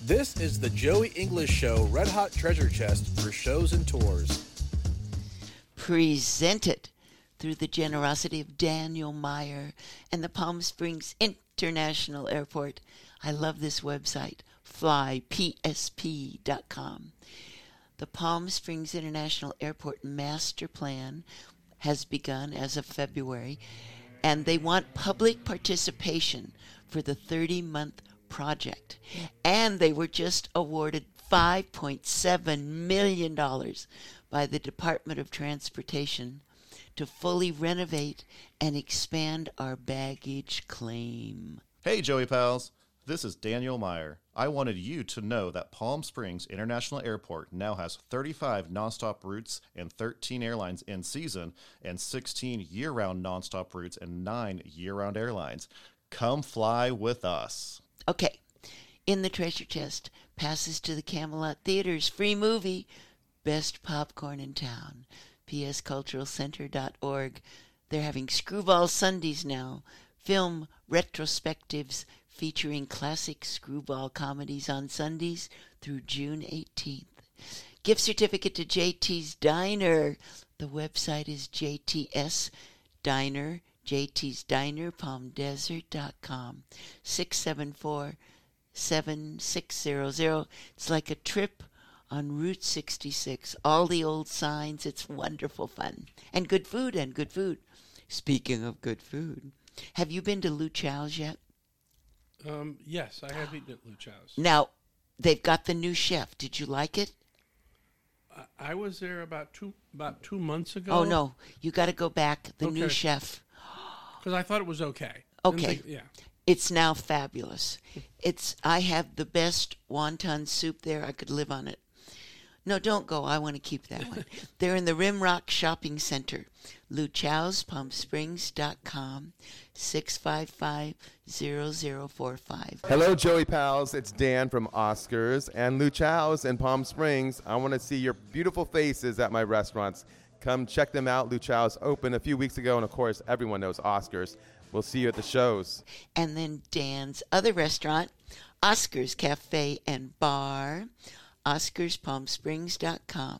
This is the Joey English Show Red Hot Treasure Chest for shows and tours. Presented through the generosity of Daniel Meyer and the Palm Springs International Airport. I love this website, flypsp.com. The Palm Springs International Airport master plan has begun as of February, and they want public participation for the 30-month project. And they were just awarded $5.7 million by the Department of Transportation to fully renovate and expand our baggage claim. Hey, Joey Pals. This is Daniel Meyer. I wanted you to know that Palm Springs International Airport now has 35 nonstop routes and 13 airlines in season and 16 year-round nonstop routes and 9 year-round airlines. Come fly with us. Okay, in the treasure chest, passes to the Camelot Theaters, free movie, best popcorn in town, psculturalcenter.org. They're having Screwball Sundays now, film retrospectives featuring classic screwball comedies on Sundays through June 18th. Gift certificate to JT's Diner. The website is JTS Diner. JT's Diner, palmdesert.com, 674-7600. It's like a trip on Route 66. All the old signs. It's wonderful fun. And good food, and good food. Speaking of good food, have you been to Lou Chow's yet? Yes, I have eaten at Lou Chow's. Now, they've got the new chef. Did you like it? I was there about 2 months ago. Oh, no. You got to go back. The new chef. Because I thought it was okay. Okay. Yeah. It's now fabulous. I have the best wonton soup there. I could live on it. No, don't go. I want to keep that one. They're in the Rimrock Shopping Center. Lou Chow's, PalmSprings.com, 655-0045. Hello, Joey Pals. It's Dan from Oscars and Lou Chow's in Palm Springs. I want to see your beautiful faces at my restaurants. Come check them out. Lou Chow's opened a few weeks ago, and of course, everyone knows Oscars. We'll see you at the shows. And then Dan's other restaurant, Oscars Cafe and Bar, OscarsPalmSprings.com,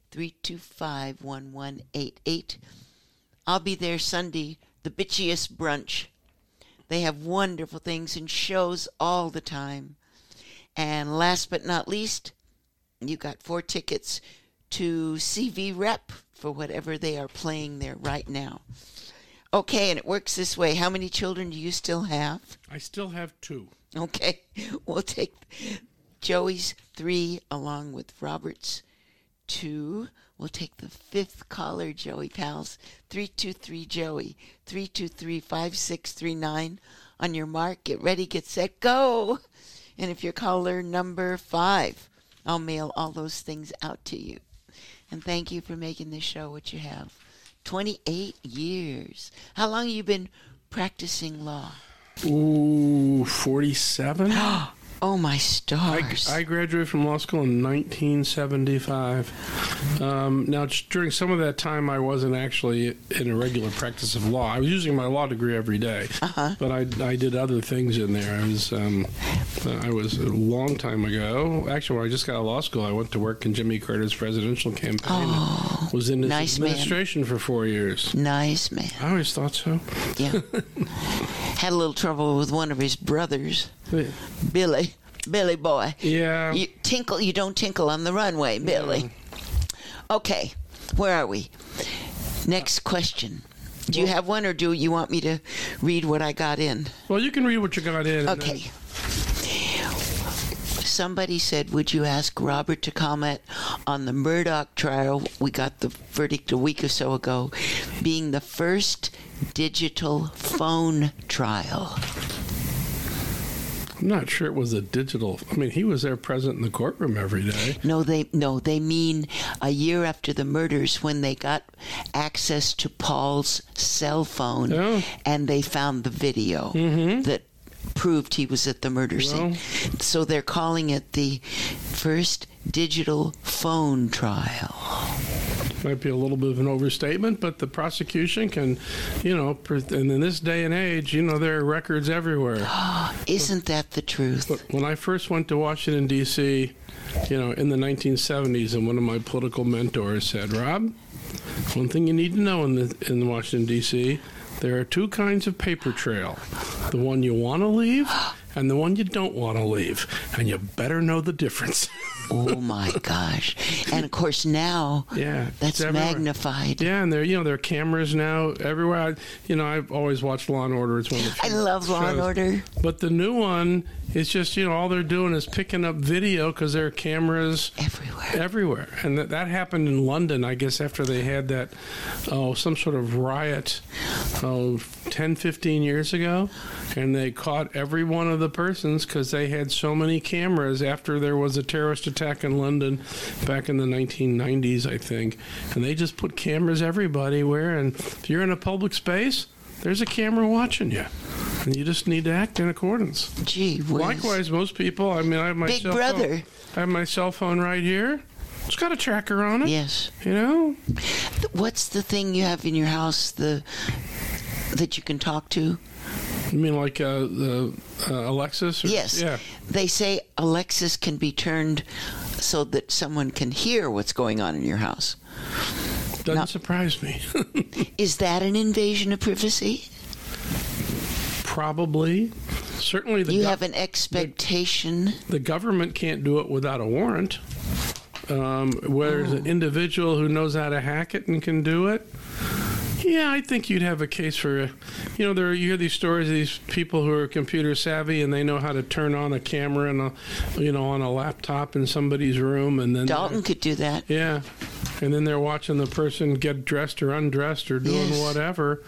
325-1188. I'll be there Sunday, the bitchiest brunch. They have wonderful things and shows all the time. And last but not least, you got 4 tickets to CV Rep for whatever they are playing there right now. Okay, and it works this way. How many children do you still have? I still have 2. Okay, we'll take Joey's 3 along with Robert's 2. We'll take the 5th caller, Joey Pals. 323-JOEY, 323-5639. On your mark, get ready, get set, go. And if you're caller number 5, I'll mail all those things out to you. And thank you for making this show what you have. 28 years. How long have you been practicing law? Ooh, 47? Oh, my stars. I graduated from law school in 1975. Now, during some of that time, I wasn't actually in a regular practice of law. I was using my law degree every day, but I did other things in there. I was a long time ago. Actually, when I just got out of law school, I went to work in Jimmy Carter's presidential campaign. Was in his administration for 4 years. Nice man. I always thought so. Yeah. Had a little trouble with one of his brothers, Billy boy. Yeah. You don't tinkle on the runway, Billy. Yeah. Okay, where are we? Next question. Do you have one, or do you want me to read what I got in? Well, you can read what you got in. Okay. Somebody said, would you ask Robert to comment on the Murdaugh trial? We got the verdict a week or so ago, being the first digital phone trial. I'm not sure it was a digital. I mean, he was there present in the courtroom every day. No, they mean a year after the murders, when they got access to Paul's cell phone, and they found the video that proved he was at the murder scene. So they're calling it the first digital phone trial. might be a little bit of an overstatement, but the prosecution can, and in this day and age, there are records everywhere. Isn't that the truth? But when I first went to Washington, D.C., in the 1970s, and one of my political mentors said, Rob, one thing you need to know in Washington, D.C., there are two kinds of paper trail. The one you want to leave and the one you don't want to leave. And you better know the difference. Oh, my gosh. And, of course, now that's magnified. Yeah, and there are cameras now everywhere. I've always watched Law & Order. It's one of the I love Law & Order. But the new one is just, all they're doing is picking up video because there are cameras everywhere. And that happened in London, I guess, after they had that, some sort of riot 10, 15 years ago. And they caught every one of the persons because they had so many cameras after there was a terrorist attack in London back in the 1990s, I think. And they just put cameras everywhere. And if you're in a public space, there's a camera watching you. And you just need to act in accordance. Gee whiz. Likewise, most people, I have my Big cell brother. phone. I have my cell phone right here. It's got a tracker on it. Yes. What's the thing you have in your house that you can talk to? You mean like the Alexis? Yes. Yeah. They say Alexis can be turned so that someone can hear what's going on in your house. Doesn't surprise me. Is that an invasion of privacy? Probably. Certainly you have an expectation. The government can't do it without a warrant. Where there's an individual who knows how to hack it and can do it. Yeah, I think you'd have a case for, you hear these stories of these people who are computer savvy and they know how to turn on a camera and on a laptop in somebody's room, and then Dalton could do that. Yeah, and then they're watching the person get dressed or undressed or doing whatever.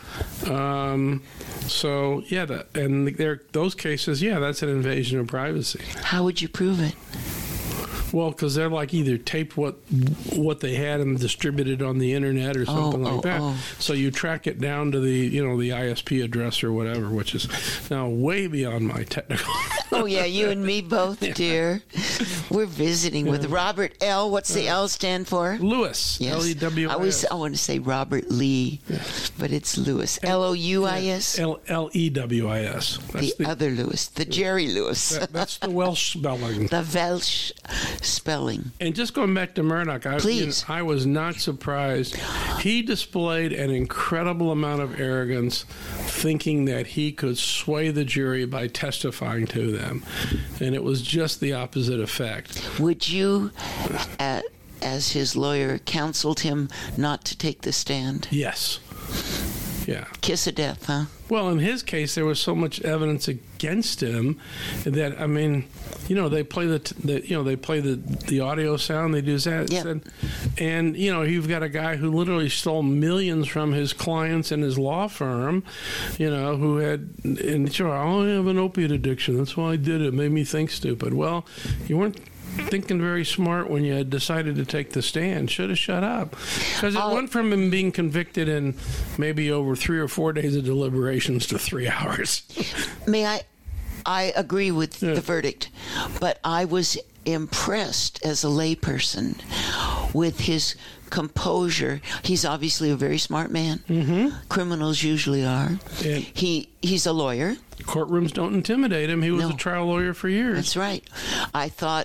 So yeah, those cases, that's an invasion of privacy. How would you prove it? Well, because they're like either taped what they had and distributed on the internet or something like that. So you track it down to the the ISP address or whatever, which is now way beyond my technical. Oh yeah, you and me both, dear. We're visiting with Robert L. What's the L stand for? Lewis. Yes. L-E-W-I-S. I want to say Robert Lee, but it's Lewis. L-O-U-I-S. L-E-W-I-S. The other Lewis, the Jerry Lewis. That's the Welsh spelling. The Welsh spelling. And just going back to Murdoch, I was not surprised. He displayed an incredible amount of arrogance, thinking that he could sway the jury by testifying to them. And it was just the opposite effect. Would you, as his lawyer, counseled him not to take the stand? Yes. Yeah. Kiss of death, huh? Well, in his case, there was so much evidence against him that they play the audio sound. They do that, and you've got a guy who literally stole millions from his clients and his law firm, who had, and sure, I only have an opiate addiction. That's why I did it. It made me think stupid. Well, you weren't thinking very smart when you had decided to take the stand. Should have shut up. Because it went from him being convicted in maybe over 3 or 4 days of deliberations to 3 hours. I agree with the verdict, but I was impressed as a layperson with his composure. He's obviously a very smart man. Mm-hmm. Criminals usually are. And he's a lawyer. Courtrooms don't intimidate him. He was a trial lawyer for years. That's right. I thought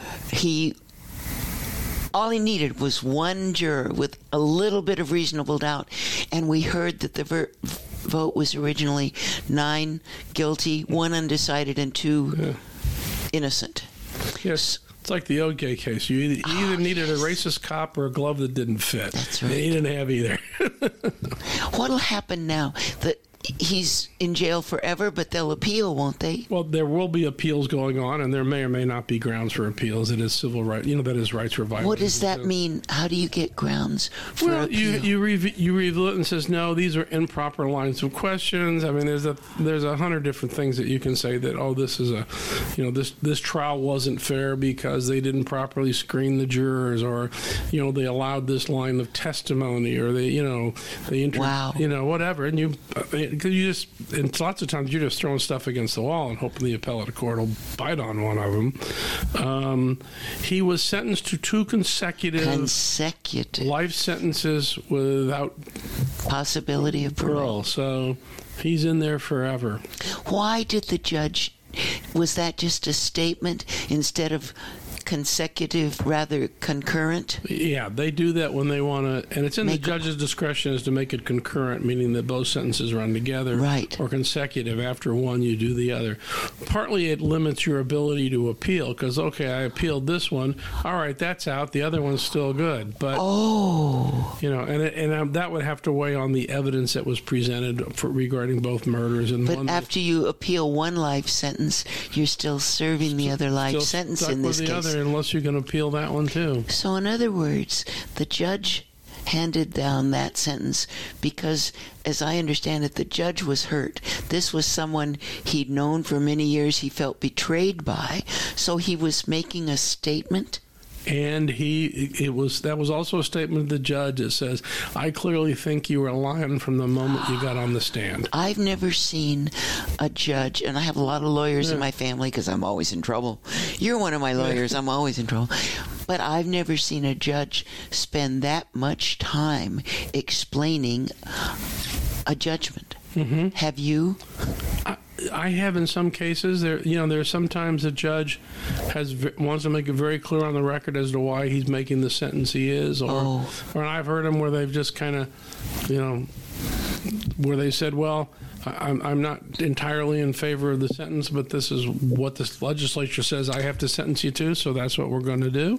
all he needed was one juror with a little bit of reasonable doubt, and we heard that the vote was originally 9 guilty, 1 undecided, and 2 innocent. Yes. It's like the OJ case. You either needed a racist cop or a glove that didn't fit. That's right. And he didn't have either. What'll happen now? He's in jail forever, but they'll appeal, won't they? Well, there will be appeals going on, and there may or may not be grounds for appeals. It is civil rights. That is rights were violated. What does that mean? How do you get grounds for appeal? You review it and says, no, these are improper lines of questions. I mean, there's 100 different things that you can say that, this is this trial wasn't fair because they didn't properly screen the jurors, or, they allowed this line of testimony, or they whatever. And because and lots of times you're just throwing stuff against the wall and hoping the appellate court will bite on one of them. He was sentenced to 2 consecutive life sentences without possibility of parole. So he's in there forever. Why did the judge? Was that just a statement instead of consecutive, rather concurrent? Yeah, they do that when they want to, and it's in the judge's discretion as to make it concurrent, meaning that both sentences run together, right, or consecutive. After one, you do the other. Partly it limits your ability to appeal, because, okay, I appealed this one, all right, that's out, the other one's still good. But, and that would have to weigh on the evidence that was presented regarding both murders. And but after you appeal one life sentence, you're still serving the other life sentence in this case. Unless you can appeal that one too. So in other words, the judge handed down that sentence because, as I understand it, the judge was hurt. This was someone he'd known for many years, he felt betrayed by, so he was making a statement. And that was also a statement of the judge that says, I clearly think you were lying from the moment you got on the stand. I've never seen a judge, and I have a lot of lawyers in my family because I'm always in trouble. You're one of my lawyers, I'm always in trouble. But I've never seen a judge spend that much time explaining a judgment. Mm-hmm. Have you? I have in some cases. There's sometimes a judge wants to make it very clear on the record as to why he's making the sentence he is, or I've heard them where they've just kind of, where they said, well, I'm not entirely in favor of the sentence, but this is what the legislature says I have to sentence you to, so that's what we're going to do.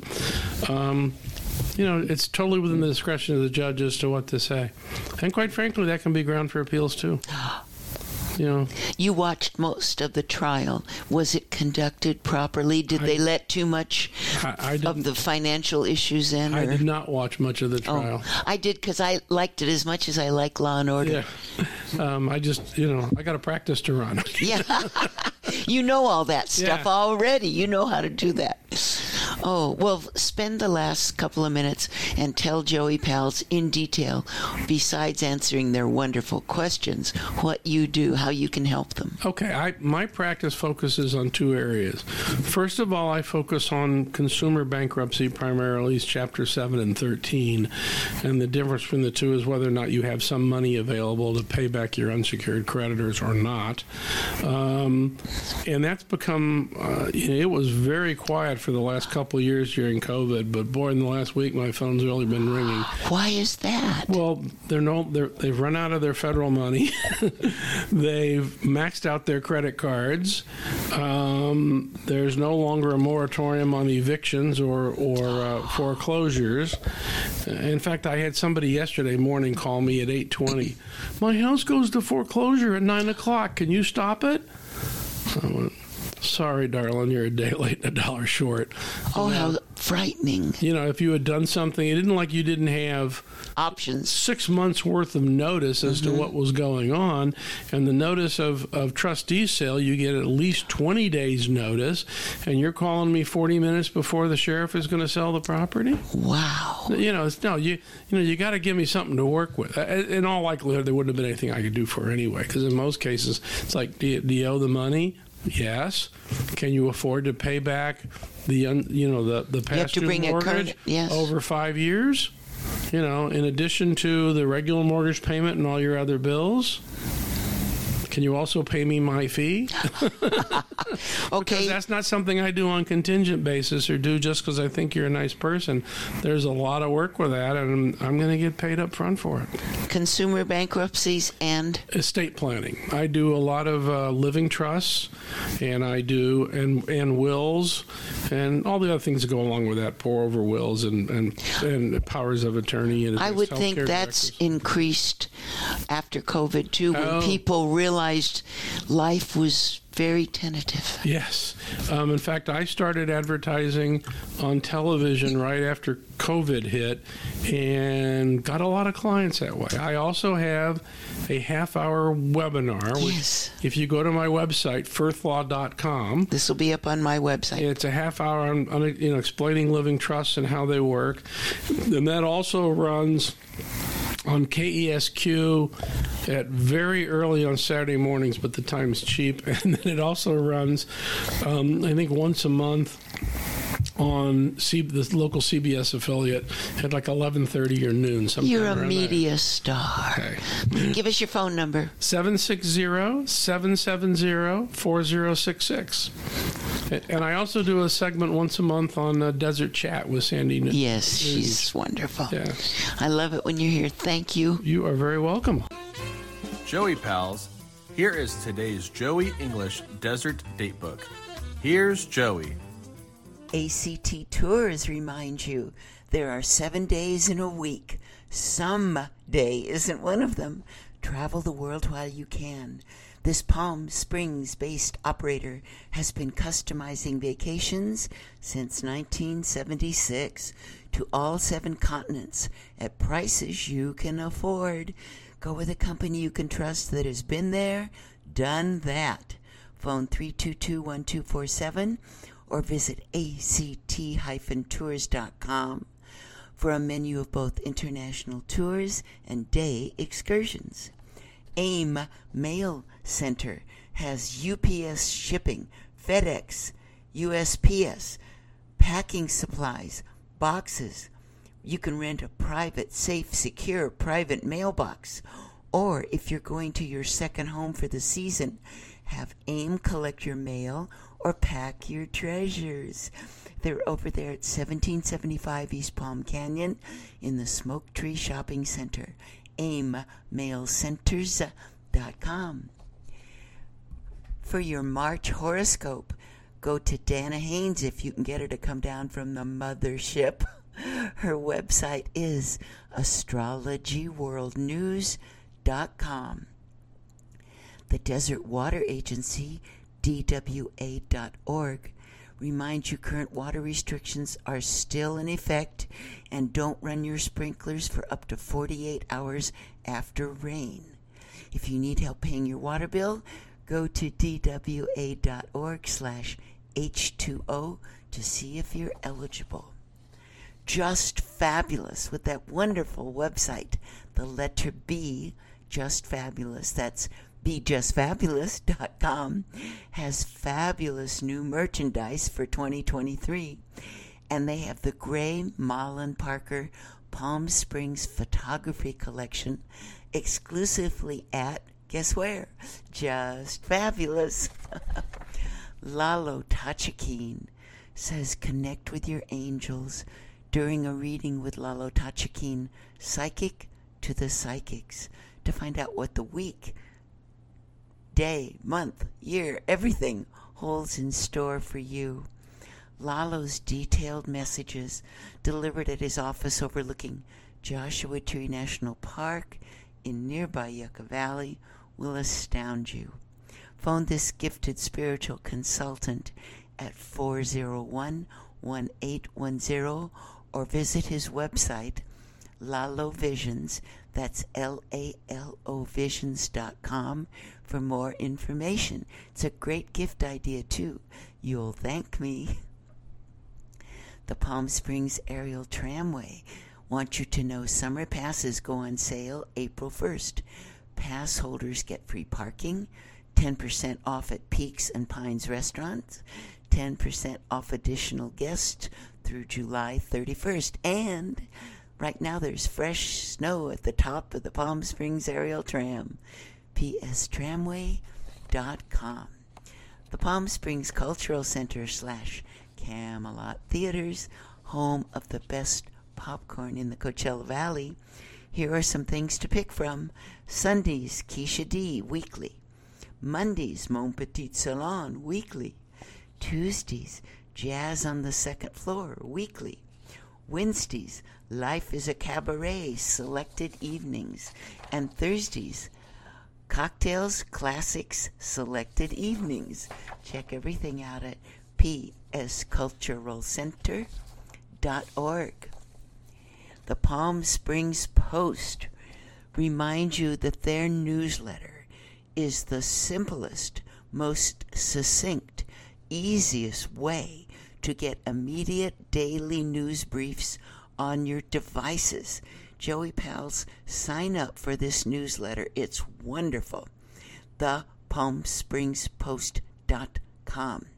It's totally within the discretion of the judge as to what to say. And quite frankly, that can be ground for appeals too. You watched most of the trial. Was it conducted properly? Did they let too much of the financial issues in? I did not watch much of the trial. I did because I liked it as much as I like Law and Order. Yeah. I just, I got to practice to run. Yeah. You know all that stuff already. You know how to do that. Oh, well, spend the last couple of minutes and tell Joey Pals in detail, besides answering their wonderful questions, what you do, how you can help them. Okay, my practice focuses on 2 areas. First of all, I focus on consumer bankruptcy, primarily Chapter 7 and 13, and the difference between the two is whether or not you have some money available to pay back your unsecured creditors or not. And that's become, it was very quiet for the last couple of years during COVID, but boy, in the last week, my phone's really been ringing. Why is that? Well, they've run out of their federal money. They've maxed out their credit cards. There's no longer a moratorium on evictions or foreclosures. In fact, I had somebody yesterday morning call me at 8:20. My house goes to foreclosure at 9 o'clock. Can you stop it? I went, sorry, darling, you're a day late and $1 short. Oh, how frightening. If you had done something, it isn't like you didn't have options. 6 months worth of notice as to what was going on. And the notice of trustee sale, you get at least 20 days notice. And you're calling me 40 minutes before the sheriff is going to sell the property? Wow. You got to give me something to work with. In all likelihood, there wouldn't have been anything I could do for her anyway. Because in most cases, it's like, do you owe the money? Yes. Can you afford to pay back the past due mortgage over 5 years? In addition to the regular mortgage payment and all your other bills? Can you also pay me my fee? Okay. Because that's not something I do on contingent basis or do just because I think you're a nice person. There's a lot of work with that, and I'm going to get paid up front for it. Consumer bankruptcies and? Estate planning. I do a lot of living trusts, and I do and wills, and all the other things that go along with that, pour over wills and powers of attorney. And I would think that's increased after COVID, too, when people realized life was very tentative. Yes. In fact, I started advertising on television right after COVID hit and got a lot of clients that way. I also have a half-hour webinar. Yes. Which, if you go to my website, firthlaw.com. This will be up on my website. It's a half hour on explaining living trusts and how they work. And that also runs on KESQ at very early on Saturday mornings, but the time's cheap. And then it also runs, I think, once a month on the local CBS affiliate at like 11:30 or noon. You're a media star. Okay. Give us your phone number. 760-770-4066. And I also do a segment once a month on Desert Chat with Sandy. Yes, she's wonderful. Yeah. I love it when you're here. Thank you. You are very welcome. Joey Pals, here is today's Joey English Desert Datebook. Here's Joey. ACT Tours remind you there are 7 days in a week. Some day isn't one of them. Travel the world while you can. This Palm Springs-based operator has been customizing vacations since 1976 to all 7 continents at prices you can afford. Go with a company you can trust that has been there, done that. Phone 322-1247 or visit act-tours.com for a menu of both international tours and day excursions. AIM Mail Center has UPS shipping, FedEx, USPS, packing supplies, boxes. You can rent a private, safe, secure private mailbox. Or if you're going to your second home for the season, have AIM collect your mail or pack your treasures. They're over there at 1775 East Palm Canyon in the Smoke Tree Shopping Center. AIMmailcenters.com. For your March horoscope, go to Dana Haynes if you can get her to come down from the mothership. Her website is astrologyworldnews.com. The Desert Water Agency, DWA.org, reminds you current water restrictions are still in effect and don't run your sprinklers for up to 48 hours after rain. If you need help paying your water bill, go to dwa.org/H2O to see if you're eligible. Just Fabulous with that wonderful website, the letter B, Just Fabulous. That's BeJustFabulous.com has fabulous new merchandise for 2023. And they have the Gray Mullen Parker Palm Springs Photography Collection exclusively at, guess where? Just Fabulous. Lalo Tachikine says connect with your angels during a reading with Lalo Tachikine, psychic to the psychics, to find out what the week, day, month, year, everything holds in store for you. Lalo's detailed messages delivered at his office overlooking Joshua Tree National Park in nearby Yucca Valley will astound you. Phone this gifted spiritual consultant at 401-1810 or visit his website, Lalo Visions, that's LALOvisions.com, for more information. It's a great gift idea, too. You'll thank me. The Palm Springs Aerial Tramway want you to know summer passes go on sale April 1st. Pass holders get free parking, 10% off at Peaks and Pines restaurants, 10% off additional guests through July 31st. And right now there's fresh snow at the top of the Palm Springs Aerial Tram. pstramway.com. The Palm Springs Cultural Center / Camelot Theaters, home of the best popcorn in the Coachella Valley. Here are some things to pick from. Sundays, Keisha D, weekly. Mondays, Mon Petit Salon, weekly. Tuesdays, Jazz on the Second Floor, weekly. Wednesdays, Life is a Cabaret, selected evenings. And Thursdays, Cocktails, Classics, selected evenings. Check everything out at psculturalcenter.org. The Palm Springs Post reminds you that their newsletter is the simplest, most succinct, easiest way to get immediate daily news briefs on your devices. Joey Pals, sign up for this newsletter. It's wonderful. ThePalmSpringsPost.com.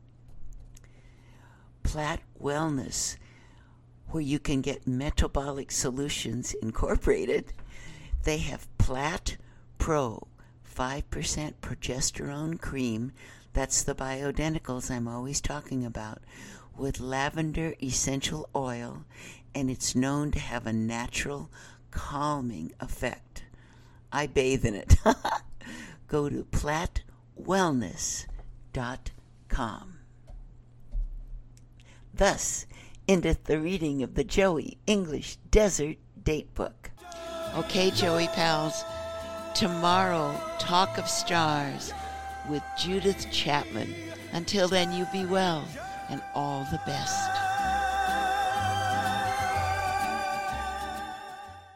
Platt Wellness, where you can get Metabolic Solutions Incorporated. They have Platt Pro 5% progesterone cream. That's the bioidenticals I'm always talking about, with lavender essential oil, and it's known to have a natural calming effect. I bathe in it. Go to plattwellness.com. Thus endeth the reading of the Joey English Desert Date Book. Okay, Joey Pals, tomorrow, Talk of Stars with Judith Chapman. Until then, you be well and all the best.